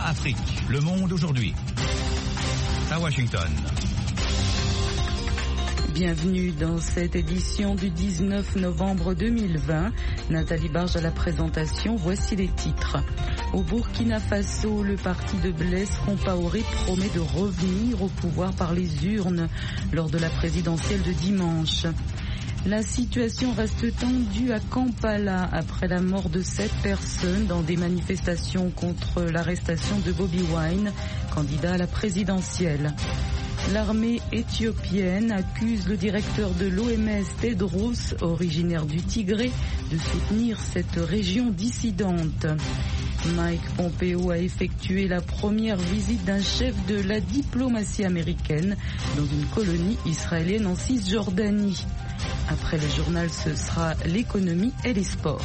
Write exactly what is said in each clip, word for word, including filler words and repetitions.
Afrique. Le monde aujourd'hui. À Washington. Bienvenue dans cette édition du dix-neuf novembre deux mille vingt. Nathalie Barge à la présentation, voici les titres. Au Burkina Faso, le parti de Blaise Compaoré promet de revenir au pouvoir par les urnes lors de la présidentielle de dimanche. La situation reste tendue à Kampala après la mort de sept personnes dans des manifestations contre l'arrestation de Bobi Wine, candidat à la présidentielle. L'armée éthiopienne accuse le directeur de l'O M S, Tedros, originaire du Tigré, de soutenir cette région dissidente. Mike Pompeo a effectué la première visite d'un chef de la diplomatie américaine dans une colonie israélienne en Cisjordanie. Après le journal, ce sera l'économie et les sports.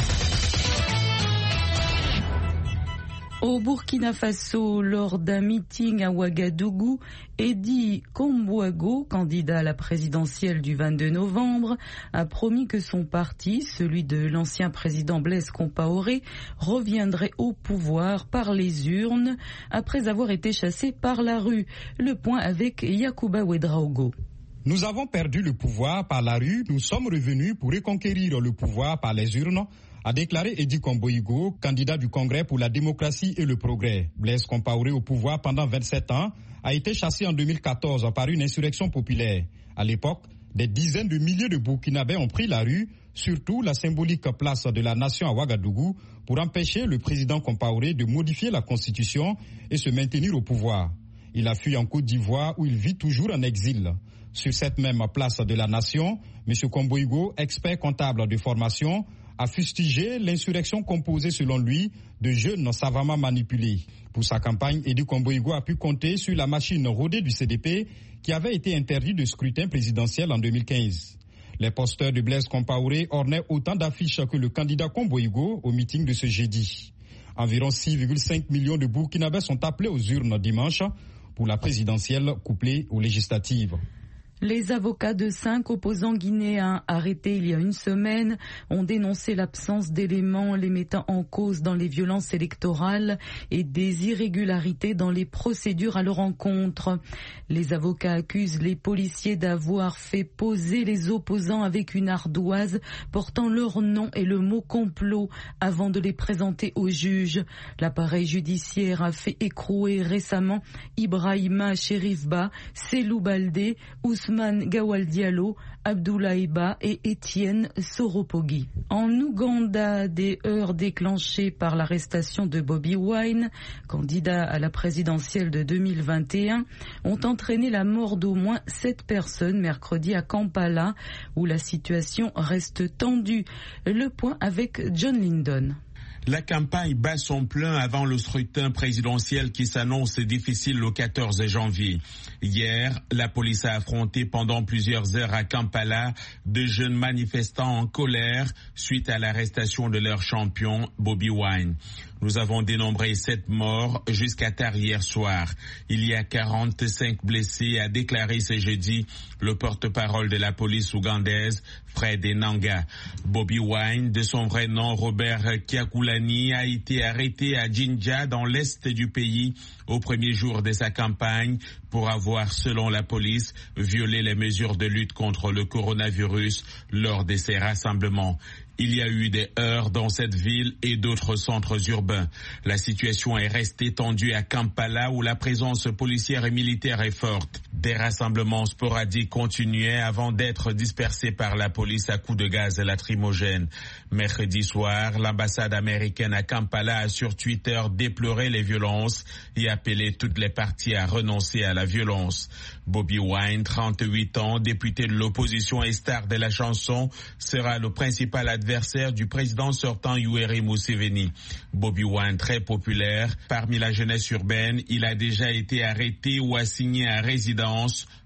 Au Burkina Faso, lors d'un meeting à Ouagadougou, Edi Kombouago, candidat à la présidentielle du vingt-deux novembre, a promis que son parti, celui de l'ancien président Blaise Compaoré, reviendrait au pouvoir par les urnes après avoir été chassé par la rue. Le point avec Yacouba Ouedraogo. Nous avons perdu le pouvoir par la rue, nous sommes revenus pour reconquérir le pouvoir par les urnes, a déclaré Edi Kombouago, candidat du Congrès pour la démocratie et le progrès. Blaise Compaoré au pouvoir pendant vingt-sept ans a été chassé en deux mille quatorze par une insurrection populaire. À l'époque, des dizaines de milliers de Burkinabés ont pris la rue, surtout la symbolique place de la nation à Ouagadougou, pour empêcher le président Compaoré de modifier la constitution et se maintenir au pouvoir. Il a fui en Côte d'Ivoire où il vit toujours en exil. Sur cette même place de la nation, M. Kombouago, expert comptable de formation, a fustigé l'insurrection composée selon lui de jeunes savamment manipulés. Pour sa campagne, Edi Kombouago a pu compter sur la machine rodée du C D P qui avait été interdite de scrutin présidentiel en deux mille quinze. Les posters de Blaise Compaoré ornaient autant d'affiches que le candidat Kombouago au meeting de ce jeudi. Environ six virgule cinq millions de Burkinabés sont appelés aux urnes dimanche pour la présidentielle couplée aux législatives. Les avocats de cinq opposants guinéens arrêtés il y a une semaine ont dénoncé l'absence d'éléments les mettant en cause dans les violences électorales et des irrégularités dans les procédures à leur encontre. Les avocats accusent les policiers d'avoir fait poser les opposants avec une ardoise portant leur nom et le mot complot avant de les présenter au juge. L'appareil judiciaire a fait écrouer récemment Ibrahima Cherifba, Selou Baldé, Ousmane Gawal Diallo, Abdoulaye Ba et Étienne Soropogui. En Ouganda, des heurts déclenchés par l'arrestation de Bobi Wine, candidat à la présidentielle de deux mille vingt et un, ont entraîné la mort d'au moins sept personnes mercredi à Kampala, où la situation reste tendue. Le point avec John Lyndon. La campagne bat son plein avant le scrutin présidentiel qui s'annonce difficile le quatorze janvier. Hier, la police a affronté pendant plusieurs heures à Kampala de jeunes manifestants en colère suite à l'arrestation de leur champion Bobi Wine. Nous avons dénombré sept morts jusqu'à tard hier soir. Il y a quarante-cinq blessés, a déclaré ce jeudi le porte-parole de la police ougandaise, Fred Enanga. Bobi Wine, de son vrai nom Robert Kyakulani, a été arrêté à Jinja dans l'est du pays au premier jour de sa campagne pour avoir, selon la police, violé les mesures de lutte contre le coronavirus lors de ses rassemblements. Il y a eu des heurts dans cette ville et d'autres centres urbains. La situation est restée tendue à Kampala où la présence policière et militaire est forte. Des rassemblements sporadiques continuaient avant d'être dispersés par la police à coups de gaz lacrymogène. Mercredi soir, l'ambassade américaine à Kampala a sur Twitter déploré les violences et appelé toutes les parties à renoncer à la violence. Bobi Wine, trente-huit ans, député de l'opposition et star de la chanson, sera le principal adversaire du président sortant Yoweri Museveni. Bobi Wine, très populaire parmi la jeunesse urbaine, il a déjà été arrêté ou assigné à résidence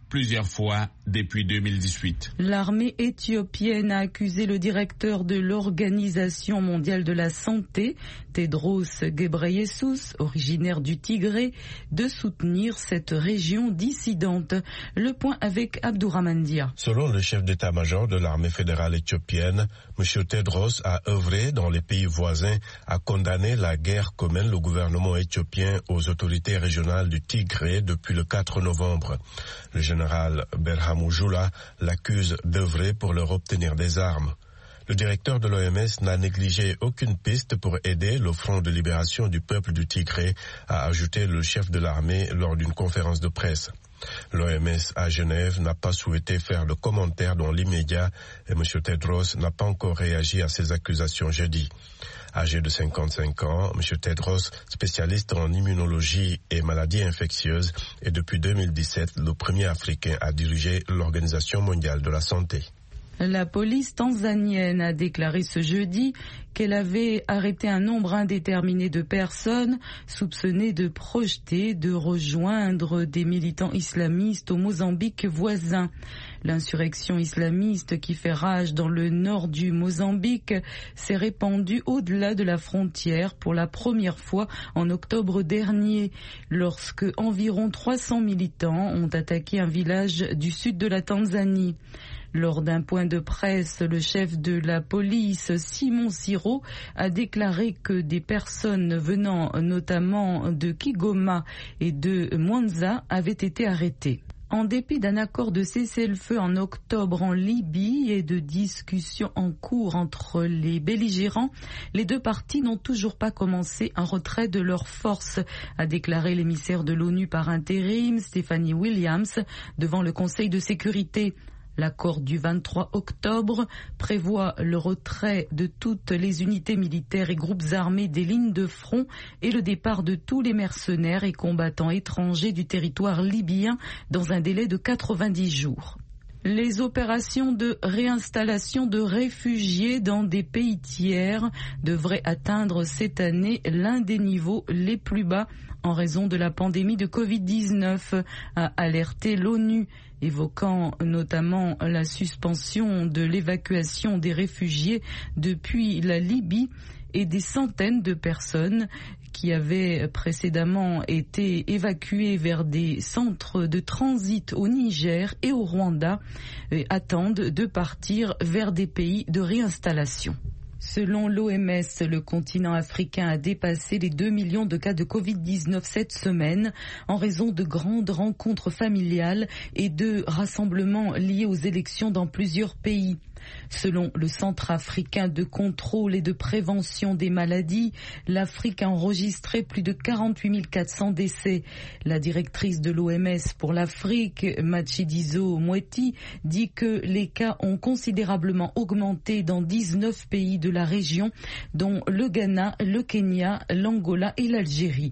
plusieurs fois depuis deux mille dix-huit. L'armée éthiopienne a accusé le directeur de l'Organisation mondiale de la santé, Tedros Ghebreyesus, originaire du Tigré, de soutenir cette région dissidente. Le point avec Abdourahmane Dia. Selon le chef d'état-major de l'armée fédérale éthiopienne, M. Tedros a œuvré dans les pays voisins à condamner la guerre que mène le gouvernement éthiopien aux autorités régionales du Tigré depuis le quatre novembre. Le général Berhanu Jula l'accuse d'œuvrer pour leur obtenir des armes. Le directeur de l'O M S n'a négligé aucune piste pour aider le Front de libération du peuple du Tigré, a ajouté le chef de l'armée lors d'une conférence de presse. L'O M S à Genève n'a pas souhaité faire de commentaires dans l'immédiat et M. Tedros n'a pas encore réagi à ces accusations jeudi. Âgé de cinquante-cinq ans, M. Tedros, spécialiste en immunologie et maladies infectieuses, est depuis deux mille dix-sept le premier Africain à diriger l'Organisation mondiale de la santé. La police tanzanienne a déclaré ce jeudi qu'elle avait arrêté un nombre indéterminé de personnes soupçonnées de projeter de rejoindre des militants islamistes au Mozambique voisin. L'insurrection islamiste qui fait rage dans le nord du Mozambique s'est répandue au-delà de la frontière pour la première fois en octobre dernier, lorsque environ trois cents militants ont attaqué un village du sud de la Tanzanie. Lors d'un point de presse, le chef de la police, Simon Siro, a déclaré que des personnes venant notamment de Kigoma et de Mwanza avaient été arrêtées. En dépit d'un accord de cessez-le-feu en octobre en Libye et de discussions en cours entre les belligérants, les deux parties n'ont toujours pas commencé un retrait de leurs forces, a déclaré l'émissaire de l'ONU par intérim, Stephanie Williams, devant le Conseil de sécurité. L'accord du vingt-trois octobre prévoit le retrait de toutes les unités militaires et groupes armés des lignes de front et le départ de tous les mercenaires et combattants étrangers du territoire libyen dans un délai de quatre-vingt-dix jours. Les opérations de réinstallation de réfugiés dans des pays tiers devraient atteindre cette année l'un des niveaux les plus bas en raison de la pandémie de covid dix-neuf, a alerté l'ONU, évoquant notamment la suspension de l'évacuation des réfugiés depuis la Libye et des centaines de personnes qui avaient précédemment été évacuées vers des centres de transit au Niger et au Rwanda et attendent de partir vers des pays de réinstallation. Selon l'O M S, le continent africain a dépassé les deux millions de cas de covid dix-neuf cette semaine en raison de grandes rencontres familiales et de rassemblements liés aux élections dans plusieurs pays. Selon le Centre africain de contrôle et de prévention des maladies, l'Afrique a enregistré plus de quarante-huit mille quatre cents décès. La directrice de l'O M S pour l'Afrique, Matshidiso Moeti, dit que les cas ont considérablement augmenté dans dix-neuf pays de la région, dont le Ghana, le Kenya, l'Angola et l'Algérie.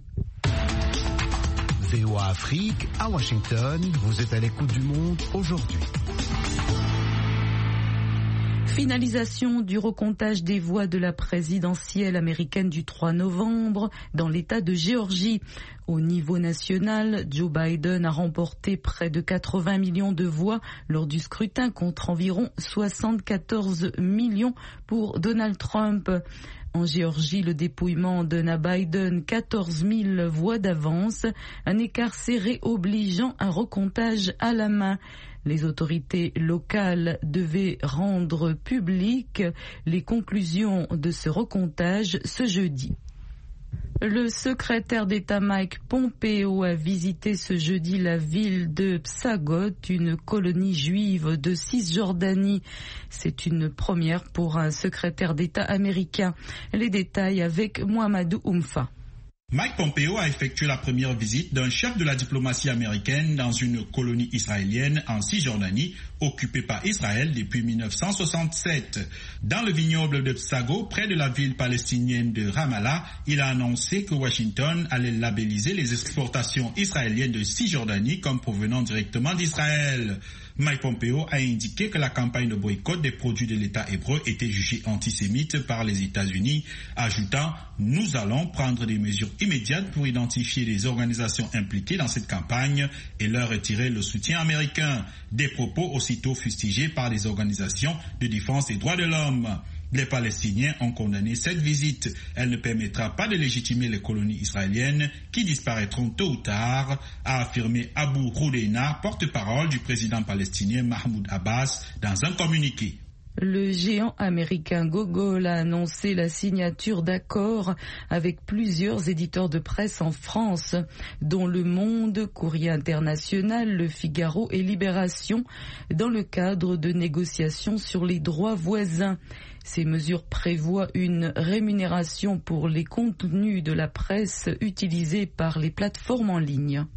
V O A Afrique, à Washington, vous êtes à l'écoute du monde aujourd'hui. Finalisation du recomptage des voix de la présidentielle américaine du trois novembre dans l'État de Géorgie. Au niveau national, Joe Biden a remporté près de quatre-vingts millions de voix lors du scrutin contre environ soixante-quatorze millions pour Donald Trump. En Géorgie, le dépouillement donne à Biden quatorze mille voix d'avance, un écart serré obligeant un recomptage à la main. Les autorités locales devaient rendre publiques les conclusions de ce recomptage ce jeudi. Le secrétaire d'État Mike Pompeo a visité ce jeudi la ville de Psagot, une colonie juive de Cisjordanie. C'est une première pour un secrétaire d'État américain. Les détails avec Mohamedou Oumfa. Mike Pompeo a effectué la première visite d'un chef de la diplomatie américaine dans une colonie israélienne en Cisjordanie, occupée par Israël depuis mille neuf cent soixante-sept. Dans le vignoble de Psagot, près de la ville palestinienne de Ramallah, il a annoncé que Washington allait labelliser les exportations israéliennes de Cisjordanie comme provenant directement d'Israël. Mike Pompeo a indiqué que la campagne de boycott des produits de l'État hébreu était jugée antisémite par les États-Unis, ajoutant « Nous allons prendre des mesures immédiates pour identifier les organisations impliquées dans cette campagne et leur retirer le soutien américain ». Des propos aussitôt fustigés par les organisations de défense des droits de l'homme. Les Palestiniens ont condamné cette visite. Elle ne permettra pas de légitimer les colonies israéliennes qui disparaîtront tôt ou tard, a affirmé Abu Roudeina, porte-parole du président palestinien Mahmoud Abbas, dans un communiqué. Le géant américain Gogol a annoncé la signature d'accords avec plusieurs éditeurs de presse en France, dont Le Monde, Courrier International, Le Figaro et Libération, dans le cadre de négociations sur les droits voisins. Ces mesures prévoient une rémunération pour les contenus de la presse utilisés par les plateformes en ligne.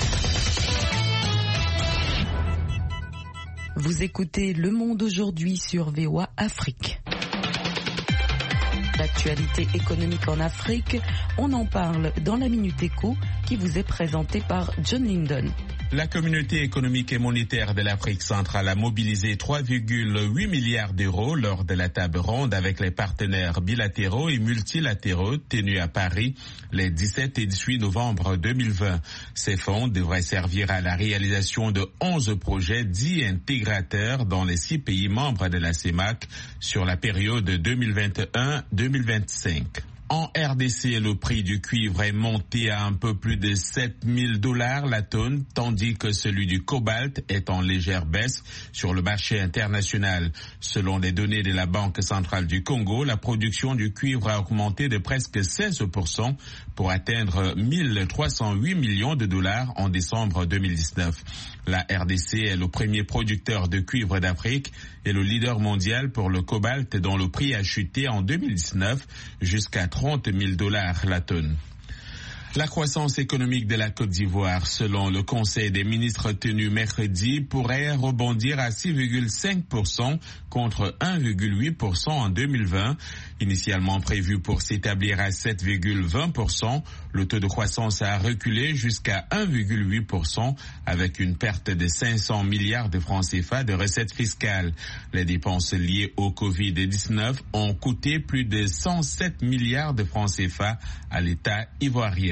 Vous écoutez Le Monde aujourd'hui sur V O A Afrique. L'actualité économique en Afrique, on en parle dans la Minute Éco qui vous est présentée par John Linden. La communauté économique et monétaire de l'Afrique centrale a mobilisé trois virgule huit milliards d'euros lors de la table ronde avec les partenaires bilatéraux et multilatéraux tenus à Paris les dix-sept et dix-huit novembre deux mille vingt. Ces fonds devraient servir à la réalisation de onze projets dits intégrateurs dans les six pays membres de la CEMAC sur la période deux mille vingt et un deux mille vingt-cinq. En R D C, le prix du cuivre est monté à un peu plus de sept mille dollars la tonne, tandis que celui du cobalt est en légère baisse sur le marché international. Selon les données de la Banque centrale du Congo, la production du cuivre a augmenté de presque seize pour cent pour atteindre mille trois cent huit millions de dollars en décembre deux mille dix-neuf. La R D C est le premier producteur de cuivre d'Afrique et le leader mondial pour le cobalt dont le prix a chuté en deux mille dix-neuf jusqu'à trente mille dollars la tonne. La croissance économique de la Côte d'Ivoire, selon le Conseil des ministres tenu mercredi, pourrait rebondir à six virgule cinq pour cent contre un virgule huit pour cent en deux mille vingt. Initialement prévu pour s'établir à sept virgule vingt pour cent, le taux de croissance a reculé jusqu'à un virgule huit pour cent avec une perte de cinq cents milliards de francs C F A de recettes fiscales. Les dépenses liées au covid dix-neuf ont coûté plus de cent sept milliards de francs C F A à l'État ivoirien.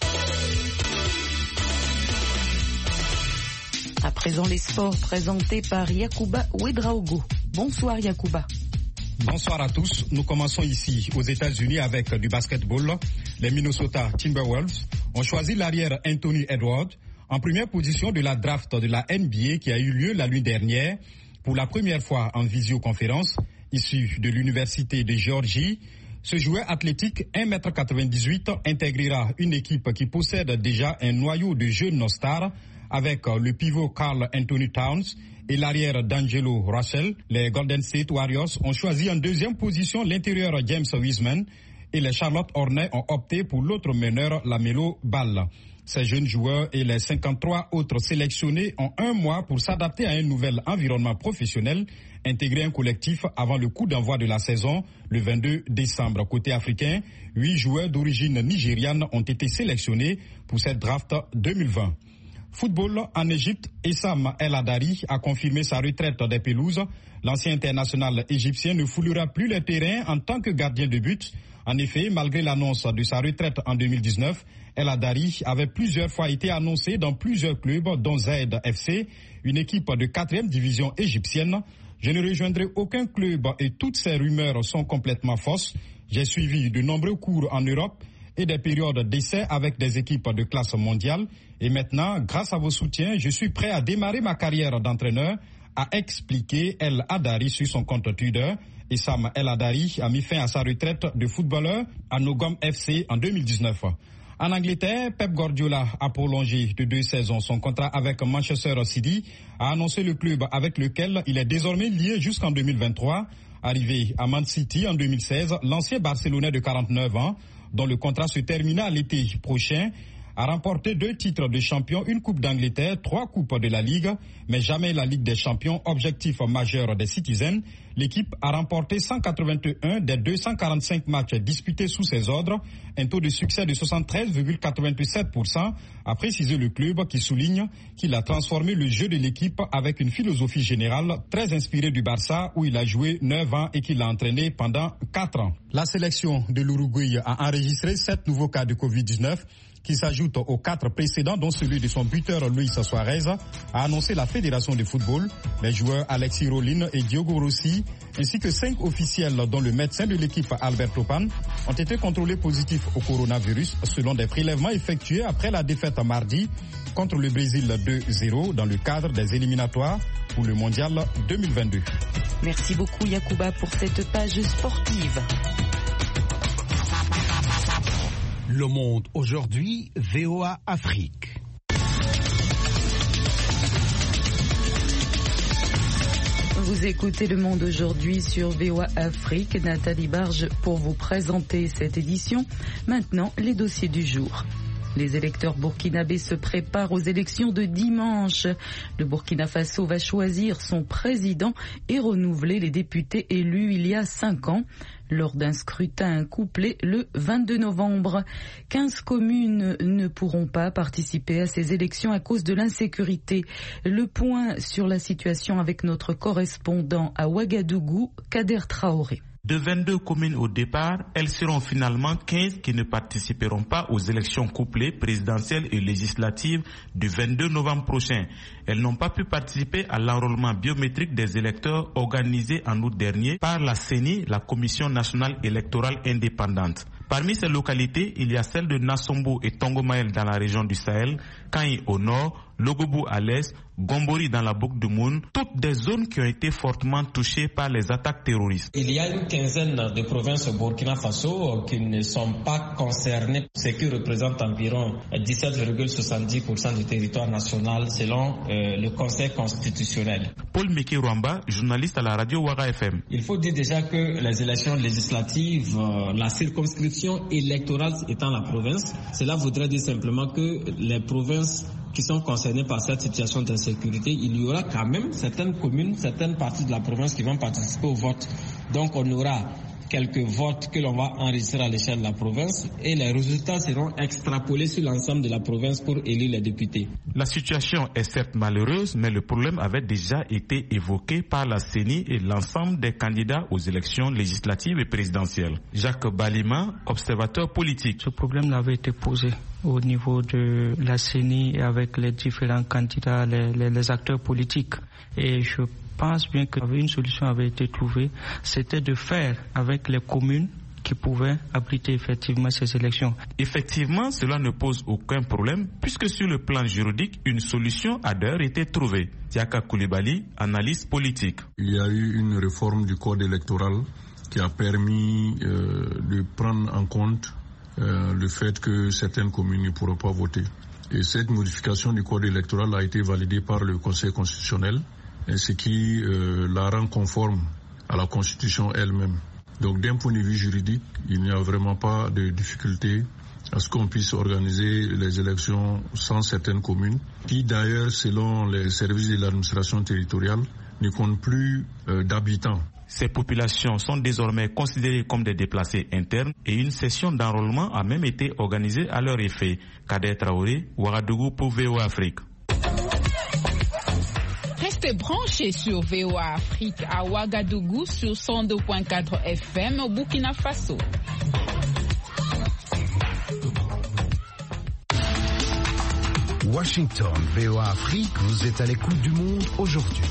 À présent, les sports présentés par Yacouba Ouedraogo. Bonsoir Yacouba. Bonsoir à tous. Nous commençons ici aux États-Unis avec du basketball. Les Minnesota Timberwolves ont choisi l'arrière Anthony Edwards en première position de la draft de la N B A qui a eu lieu la nuit dernière pour la première fois en visioconférence. Issu de l'Université de Géorgie, ce joueur athlétique un mètre quatre-vingt-dix-huit intégrera une équipe qui possède déjà un noyau de jeunes stars avec le pivot Karl Anthony Towns et l'arrière d'Angelo Russell. Les Golden State Warriors ont choisi en deuxième position l'intérieur James Wiseman et les Charlotte Hornets ont opté pour l'autre meneur Lamelo Ball. Ces jeunes joueurs et les cinquante-trois autres sélectionnés ont un mois pour s'adapter à un nouvel environnement professionnel, intégrer un collectif avant le coup d'envoi de la saison le vingt-deux décembre. Côté africain, huit joueurs d'origine nigériane ont été sélectionnés pour cette draft deux mille vingt. Football en Égypte, Essam El Hadari a confirmé sa retraite des pelouses. L'ancien international égyptien ne foulera plus les terrains en tant que gardien de but. En effet, malgré l'annonce de sa retraite en deux mille dix-neuf, El Hadari avait plusieurs fois été annoncé dans plusieurs clubs, dont Zaïd F C, une équipe de quatrième division égyptienne. Je ne rejoindrai aucun club et toutes ces rumeurs sont complètement fausses. J'ai suivi de nombreux cours en Europe et des périodes d'essai avec des équipes de classe mondiale. Et maintenant, grâce à vos soutiens, je suis prêt à démarrer ma carrière d'entraîneur, a expliqué El Hadari sur son compte Twitter. Et Sam El Hadari a mis fin à sa retraite de footballeur à Nogam F C en deux mille dix-neuf. En Angleterre, Pep Guardiola a prolongé de deux saisons son contrat avec Manchester City, a annoncé le club avec lequel il est désormais lié jusqu'en deux mille vingt-trois. Arrivé à Man City en deux mille seize, l'ancien Barcelonais de quarante-neuf ans, dont le contrat se termina l'été prochain, a remporté deux titres de champion, une Coupe d'Angleterre, trois Coupes de la Ligue, mais jamais la Ligue des champions, objectif majeur des Citizens. L'équipe a remporté cent quatre-vingt-un des deux cent quarante-cinq matchs disputés sous ses ordres, un taux de succès de soixante-treize virgule quatre-vingt-sept pour cent, a précisé le club qui souligne qu'il a transformé le jeu de l'équipe avec une philosophie générale très inspirée du Barça où il a joué neuf ans et qu'il a entraîné pendant quatre ans. La sélection de l'Uruguay a enregistré sept nouveaux cas de covid dix-neuf qui s'ajoutent aux quatre précédents dont celui de son buteur Luis Suarez, a annoncé la Fédération de football. Les joueurs Alexis Rolin et Diogo Rossi, ainsi que cinq officiels dont le médecin de l'équipe Alberto Pan, ont été contrôlés positifs au coronavirus selon des prélèvements effectués après la défaite mardi contre le Brésil deux zéro dans le cadre des éliminatoires pour le mondial deux mille vingt-deux. Merci beaucoup Yacouba pour cette page sportive. Le Monde aujourd'hui, V O A Afrique. Vous écoutez Le Monde aujourd'hui sur V O A Afrique. Nathalie Barge pour vous présenter cette édition. Maintenant, les dossiers du jour. Les électeurs burkinabés se préparent aux élections de dimanche. Le Burkina Faso va choisir son président et renouveler les députés élus il y a cinq ans. Lors d'un scrutin couplé le vingt-deux novembre. quinze communes ne pourront pas participer à ces élections à cause de l'insécurité. Le point sur la situation avec notre correspondant à Ouagadougou, Kader Traoré. De vingt-deux communes au départ, elles seront finalement quinze qui ne participeront pas aux élections couplées présidentielles et législatives du vingt-deux novembre prochain. Elles n'ont pas pu participer à l'enrôlement biométrique des électeurs organisé en août dernier par la C E N I, la Commission nationale électorale indépendante. Parmi ces localités, il y a celles de Nassombo et Tongomaël dans la région du Sahel, Kanyi au nord, Logobou à l'est, Gombori dans la boucle du Moun, toutes des zones qui ont été fortement touchées par les attaques terroristes. Il y a une quinzaine de provinces au Burkina Faso qui ne sont pas concernées, ce qui représente environ dix-sept virgule soixante-dix pour cent du territoire national selon euh, le Conseil constitutionnel. Paul Meke Rwamba, journaliste à la radio Ouaga F M. Il faut dire déjà que les élections législatives, euh, la circonscription électorale étant la province, cela voudrait dire simplement que les provinces qui sont concernées par cette situation d'insécurité, il y aura quand même certaines communes, certaines parties de la province qui vont participer au vote. Donc on aura quelques votes que l'on va enregistrer à l'échelle de la province et les résultats seront extrapolés sur l'ensemble de la province pour élire les députés. La situation est certes malheureuse, mais le problème avait déjà été évoqué par la C E N I et l'ensemble des candidats aux élections législatives et présidentielles. Jacques Balima, observateur politique. Ce problème avait été posé au niveau de la C E N I avec les différents candidats, les, les, les acteurs politiques. Et je pense bien qu'une solution avait été trouvée, c'était de faire avec les communes qui pouvaient abriter effectivement ces élections. Effectivement, cela ne pose aucun problème puisque sur le plan juridique, une solution a d'ailleurs été trouvée. Diaka Koulibaly, analyste politique. Il y a eu une réforme du code électoral qui a permis euh, de prendre en compte euh, le fait que certaines communes ne pourront pas voter. Et cette modification du code électoral a été validée par le Conseil constitutionnel, ce qui euh, la rend conforme à la Constitution elle-même. Donc d'un point de vue juridique, il n'y a vraiment pas de difficulté à ce qu'on puisse organiser les élections sans certaines communes, qui d'ailleurs, selon les services de l'administration territoriale, ne comptent plus euh, d'habitants. Ces populations sont désormais considérées comme des déplacés internes et une session d'enrôlement a même été organisée à leur effet. Kader Traoré, Ouagadougou pour V O A Afrique. Restez branchés sur V O A Afrique à Ouagadougou sur cent deux virgule quatre F M au Burkina Faso. Washington, V O A Afrique, vous êtes à l'écoute du monde aujourd'hui.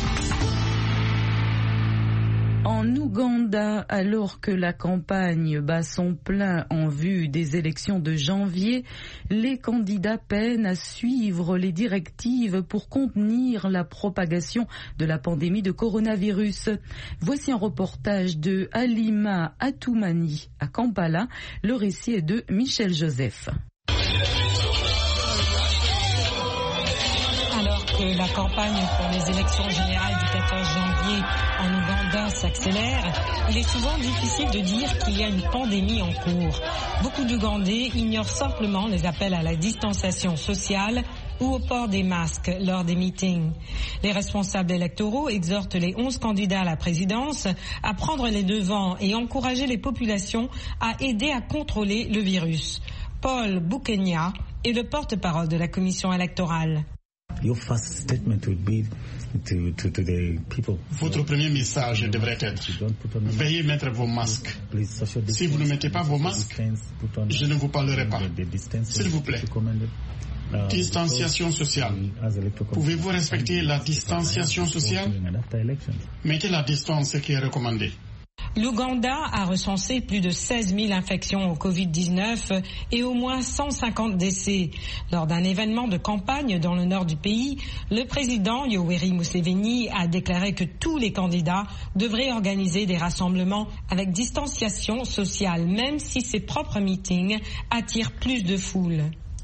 En Ouganda, alors que la campagne bat son plein en vue des élections de janvier, les candidats peinent à suivre les directives pour contenir la propagation de la pandémie de coronavirus. Voici un reportage de Halima Atoumani à Kampala. Le récit est de Michel Joseph. Alors que que la campagne pour les élections générales du quatorze janvier en Ouganda s'accélère, il est souvent difficile de dire qu'il y a une pandémie en cours. Beaucoup d'Ougandais ignorent simplement les appels à la distanciation sociale ou au port des masques lors des meetings. Les responsables électoraux exhortent les onze candidats à la présidence à prendre les devants et encourager les populations à aider à contrôler le virus. Paul Bukenya est le porte-parole de la commission électorale. Votre premier message devrait être « Veuillez mettre vos masques. Si vous ne mettez pas vos masques, je ne vous parlerai pas. S'il vous plaît. » Distanciation sociale. Pouvez-vous respecter la distanciation sociale? Mettez la distance qui est recommandée. L'Ouganda a recensé plus de seize mille infections au covid dix-neuf et au moins cent cinquante décès. Lors d'un événement de campagne dans le nord du pays, le président Yoweri Museveni a déclaré que tous les candidats devraient organiser des rassemblements avec distanciation sociale, même si ses propres meetings attirent plus de foule.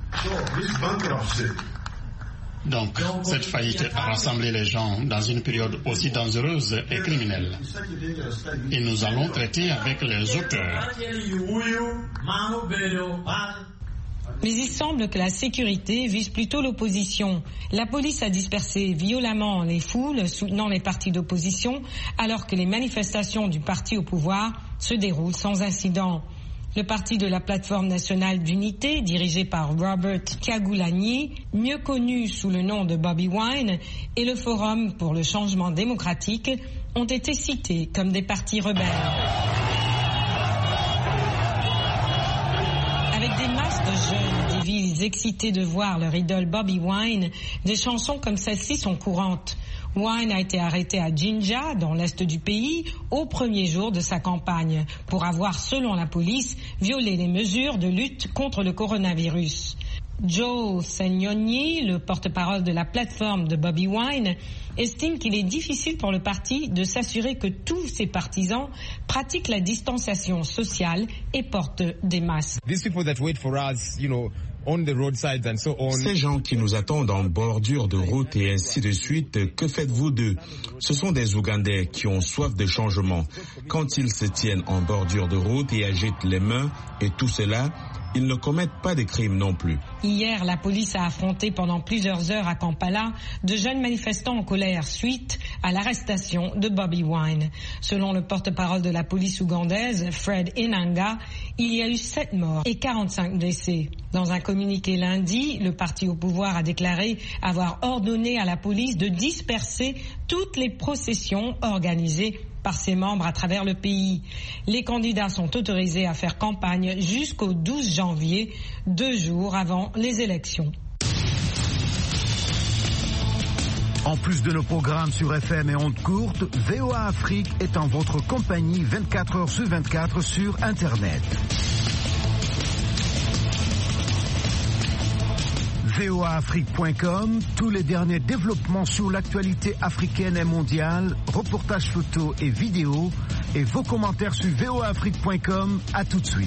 Donc, cette faillite a rassemblé les gens dans une période aussi dangereuse et criminelle. Et nous allons traiter avec les auteurs. Mais il semble que la sécurité vise plutôt l'opposition. La police a dispersé violemment les foules soutenant les partis d'opposition, alors que les manifestations du parti au pouvoir se déroulent sans incident. Le parti de la plateforme nationale d'unité, dirigé par Robert Kyagulanyi, mieux connu sous le nom de Bobi Wine, et le Forum pour le changement démocratique ont été cités comme des partis rebelles. Avec des masses de jeunes, des villes excitées de voir leur idole Bobi Wine, des chansons comme celle-ci sont courantes. Wine a été arrêté à Jinja, dans l'est du pays, au premier jour de sa campagne, pour avoir, selon la police, violé les mesures de lutte contre le coronavirus. Joe Senyonyi, le porte-parole de la plateforme de Bobi Wine, estime qu'il est difficile pour le parti de s'assurer que tous ses partisans pratiquent la distanciation sociale et portent des masques. These people that wait for us, you know, on the roadsides and so on. Ces gens qui nous attendent en bordure de route et ainsi de suite, que faites-vous d'eux? Ce sont des Ougandais qui ont soif de changement. Quand ils se tiennent en bordure de route et agitent les mains et tout cela, ils ne commettent pas de crimes non plus. Hier, la police a affronté pendant plusieurs heures à Kampala de jeunes manifestants en colère suite à l'arrestation de Bobi Wine. Selon le porte-parole de la police ougandaise, Fred Enanga, il y a eu sept morts et quarante-cinq blessés. Dans un communiqué lundi, le parti au pouvoir a déclaré avoir ordonné à la police de disperser toutes les processions organisées par ses membres à travers le pays. Les candidats sont autorisés à faire campagne jusqu'au douze janvier, deux jours avant les élections. En plus de nos programmes sur F M et ondes courtes, V O A Afrique est en votre compagnie vingt-quatre heures sur vingt-quatre sur Internet. V O A Afrique point com, tous les derniers développements sur l'actualité africaine et mondiale, reportages photos et vidéos, et vos commentaires sur V O A Afrique point com. À tout de suite.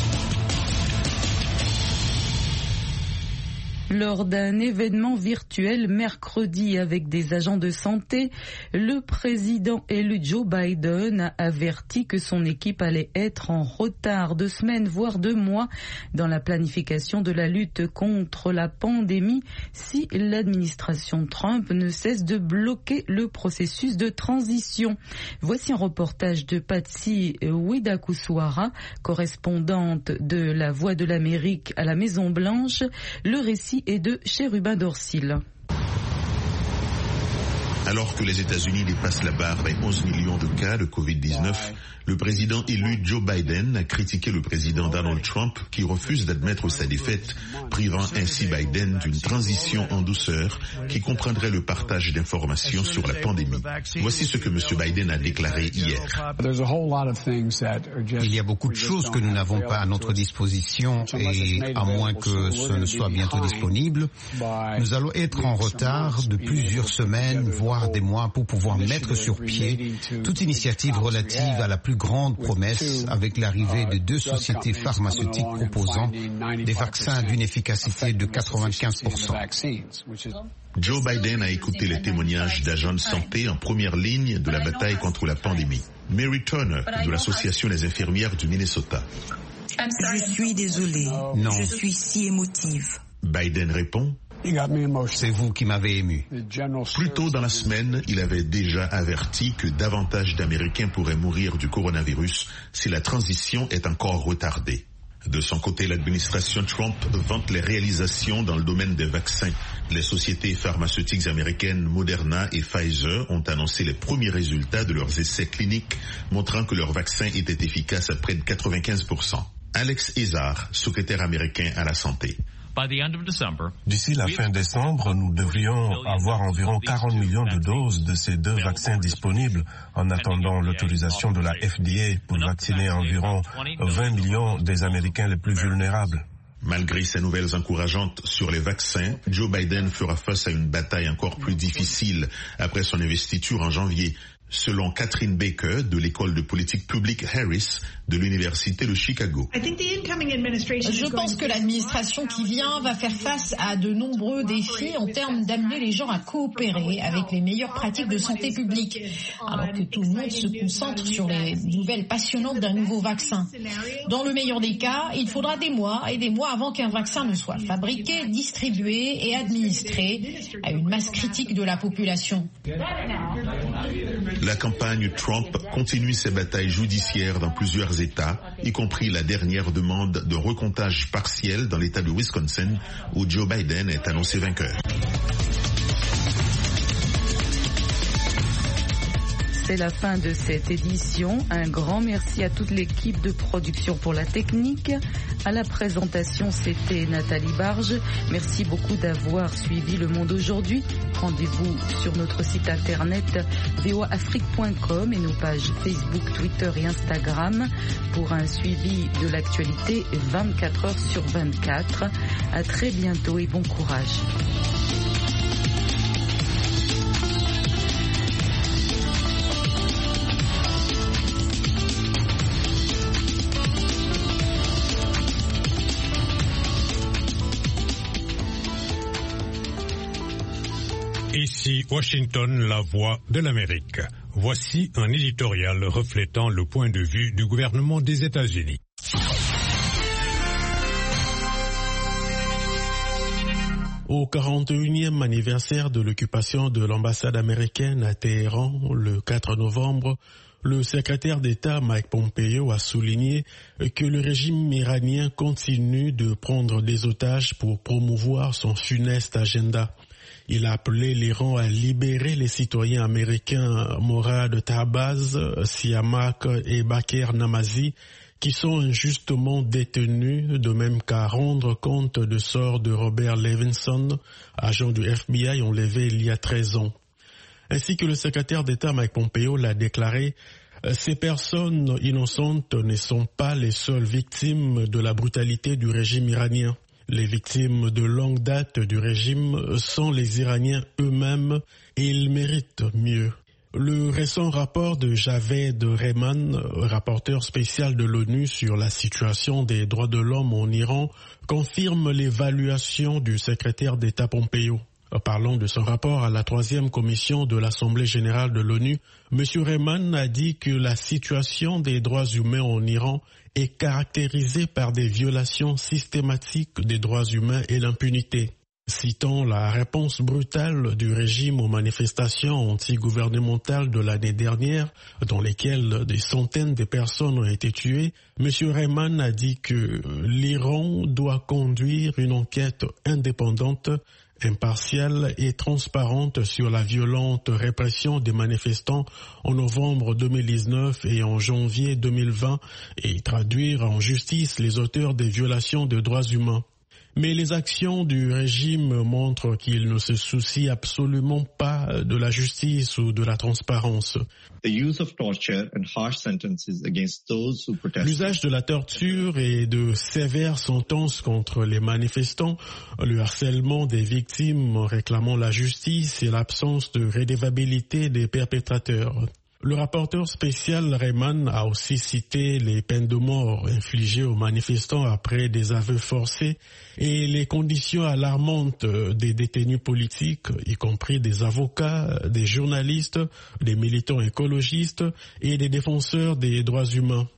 Lors d'un événement virtuel mercredi avec des agents de santé, le président élu Joe Biden a averti que son équipe allait être en retard de semaines, voire de mois, dans la planification de la lutte contre la pandémie si l'administration Trump ne cesse de bloquer le processus de transition. Voici un reportage de Patsy Widakuswara, correspondante de La Voix de l'Amérique à la Maison-Blanche. Le récit et de Chérubin Dorsil. Alors que les États-Unis dépassent la barre des onze millions de cas de covid dix-neuf, le président élu Joe Biden a critiqué le président Donald Trump qui refuse d'admettre sa défaite, privant ainsi Biden d'une transition en douceur qui comprendrait le partage d'informations sur la pandémie. Voici ce que M. Biden a déclaré hier. Il y a beaucoup de choses que nous n'avons pas à notre disposition et à moins que ce ne soit bientôt disponible, nous allons être en retard de plusieurs semaines, voire falloir des mois pour pouvoir mettre sur pied toute initiative relative à la plus grande promesse avec l'arrivée de deux sociétés pharmaceutiques proposant des vaccins d'une efficacité de quatre-vingt-quinze pour cent. Joe Biden a écouté les témoignages d'agents de santé en première ligne de la bataille contre la pandémie. Mary Turner, de l'Association des infirmières du Minnesota. Je suis désolée. Non. Je suis si émotive. Biden répond. C'est vous qui m'avez ému. Plus tôt dans la semaine, il avait déjà averti que davantage d'Américains pourraient mourir du coronavirus si la transition est encore retardée. De son côté, l'administration Trump vante les réalisations dans le domaine des vaccins. Les sociétés pharmaceutiques américaines Moderna et Pfizer ont annoncé les premiers résultats de leurs essais cliniques, montrant que leur vaccin était efficace à près de quatre-vingt-quinze pour cent. Alex Azar, secrétaire américain à la santé. D'ici la fin décembre, nous devrions avoir environ quarante millions de doses de ces deux vaccins disponibles en attendant l'autorisation de la F D A pour vacciner environ vingt millions des Américains les plus vulnérables. Malgré ces nouvelles encourageantes sur les vaccins, Joe Biden fera face à une bataille encore plus difficile après son investiture en janvier. Selon Catherine Baker de l'école de politique publique Harris de l'Université de Chicago. Je pense que l'administration qui vient va faire face à de nombreux défis en termes d'amener les gens à coopérer avec les meilleures pratiques de santé publique, alors que tout le monde se concentre sur les nouvelles passionnantes d'un nouveau vaccin. Dans le meilleur des cas, il faudra des mois et des mois avant qu'un vaccin ne soit fabriqué, distribué et administré à une masse critique de la population. La campagne Trump continue ses batailles judiciaires dans plusieurs États, y compris la dernière demande de recomptage partiel dans l'État de Wisconsin, où Joe Biden est annoncé vainqueur. C'est la fin de cette édition. Un grand merci à toute l'équipe de production pour la technique. À la présentation, c'était Nathalie Barge. Merci beaucoup d'avoir suivi Le Monde aujourd'hui. Rendez-vous sur notre site internet v o a afrique point com et nos pages Facebook, Twitter et Instagram pour un suivi de l'actualité vingt-quatre heures sur vingt-quatre. À très bientôt et bon courage. Ici Washington, la voix de l'Amérique. Voici un éditorial reflétant le point de vue du gouvernement des États-Unis. Au quarante et unième anniversaire de l'occupation de l'ambassade américaine à Téhéran, le quatre novembre, le secrétaire d'État Mike Pompeo a souligné que le régime iranien continue de prendre des otages pour promouvoir son funeste agenda. Il a appelé l'Iran à libérer les citoyens américains Morad Tahbaz, Siamak et Bakr Namazi, qui sont injustement détenus, de même qu'à rendre compte du sort de Robert Levinson, agent du F B I enlevé il y a treize ans. Ainsi que le secrétaire d'État Mike Pompeo l'a déclaré, ces personnes innocentes ne sont pas les seules victimes de la brutalité du régime iranien. Les victimes de longue date du régime sont les Iraniens eux-mêmes et ils méritent mieux. Le récent rapport de Javed Rehman, rapporteur spécial de l'ONU sur la situation des droits de l'homme en Iran, confirme l'évaluation du secrétaire d'État Pompeo. Parlant de son rapport à la troisième commission de l'Assemblée générale de l'ONU, M. Rehman a dit que la situation des droits humains en Iran est caractérisée par des violations systématiques des droits humains et l'impunité. Citant la réponse brutale du régime aux manifestations antigouvernementales de l'année dernière, dans lesquelles des centaines de personnes ont été tuées, M. Rehman a dit que l'Iran doit conduire une enquête indépendante, impartiale et transparente sur la violente répression des manifestants en novembre deux mille dix-neuf et en janvier deux mille vingt et traduire en justice les auteurs des violations de droits humains. Mais les actions du régime montrent qu'il ne se soucie absolument pas de la justice ou de la transparence. L'usage de la torture et de sévères sentences contre les manifestants, le harcèlement des victimes réclamant la justice et l'absence de redevabilité des perpétrateurs. Le rapporteur spécial Rayman a aussi cité les peines de mort infligées aux manifestants après des aveux forcés et les conditions alarmantes des détenus politiques, y compris des avocats, des journalistes, des militants écologistes et des défenseurs des droits humains.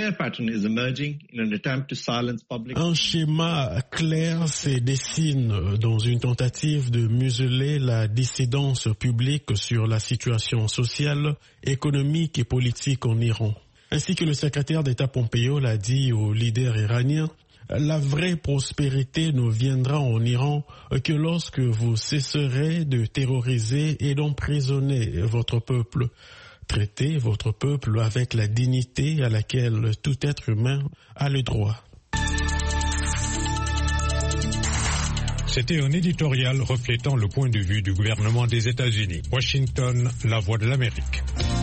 Un schéma clair se dessine dans une tentative de museler la dissidence publique sur la situation sociale, économique et politique en Iran. Ainsi que le secrétaire d'État Pompeo l'a dit au leader iranien, la vraie prospérité ne viendra en Iran que lorsque vous cesserez de terroriser et d'emprisonner votre peuple. Traitez votre peuple avec la dignité à laquelle tout être humain a le droit. C'était un éditorial reflétant le point de vue du gouvernement des États-Unis. Washington, la voix de l'Amérique.